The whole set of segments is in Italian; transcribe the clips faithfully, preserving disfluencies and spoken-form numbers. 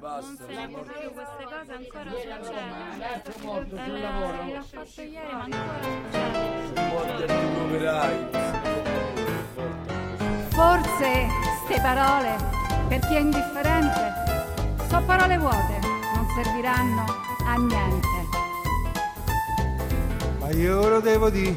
basta. Non senti più queste cose ancora succedono. E le l'ha fatto ieri ma ancora succedono. Morte agli operai. Forse ste parole, per chi è indifferente, so parole vuote, non serviranno a niente. Ma io lo devo dire,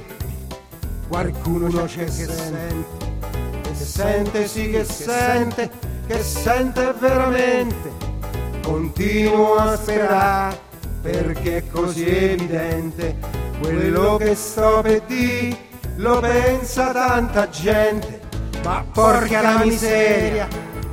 qualcuno c'è che sente, che sente, sì che sente, che sente veramente. Continuo a sperare, perché è così evidente, quello che sto per dire, lo pensa tanta gente. Ma porca la miseria,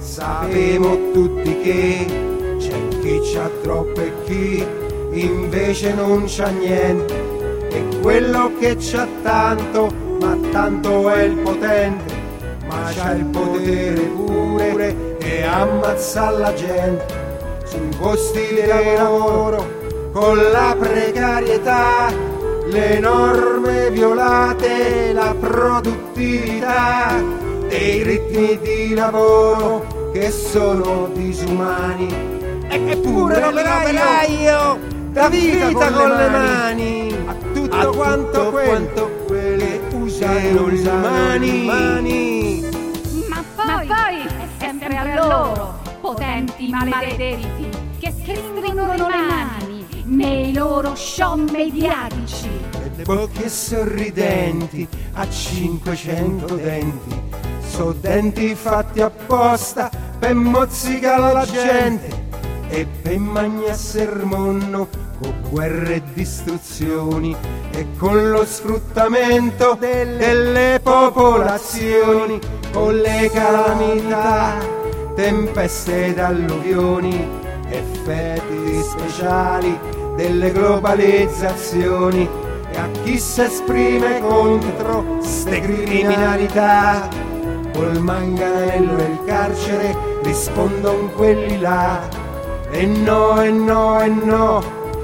sapemo tutti che c'è chi c'ha troppo e chi invece non c'ha niente. E quello che c'ha tanto, ma tanto è il potente, ma c'ha il potere pure e ammazza la gente. Sui posti di lavoro, con la precarietà, le norme violate, la produttività, dei ritmi di lavoro che sono disumani. E pure l'operaio da vita con, con le mani, a tutto, a quanto, quanto quel che usano le mani. mani. Ma poi, Ma poi è sempre a loro, potenti maledetti, che stringono le mani nei loro show mediatici. E le bocche sorridenti a cinquecento denti, so denti fatti apposta per mozzicare la gente e per mangiare sermonno con guerre e distruzioni e con lo sfruttamento delle popolazioni, con le calamità, tempeste ed alluvioni, effetti speciali delle globalizzazioni. E a chi si esprime contro ste criminalità, col manganello e il carcere rispondono quelli là. E no, e no, e no,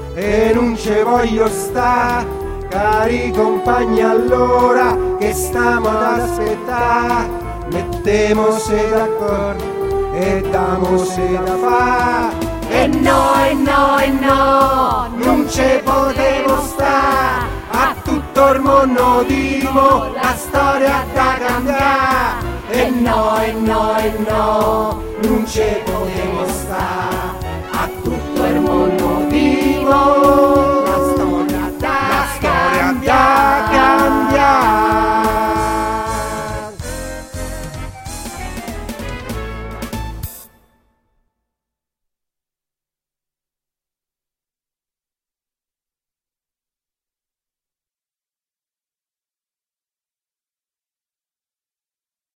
e non ce voglio sta, cari compagni, allora che stiamo ad aspettare? Mettemose d'accordo e damose da fa. E no, e no, e no, non ce potevo sta, a tutto il mondo dico la storia da cambiare. E no, e no, e no, non ce potevo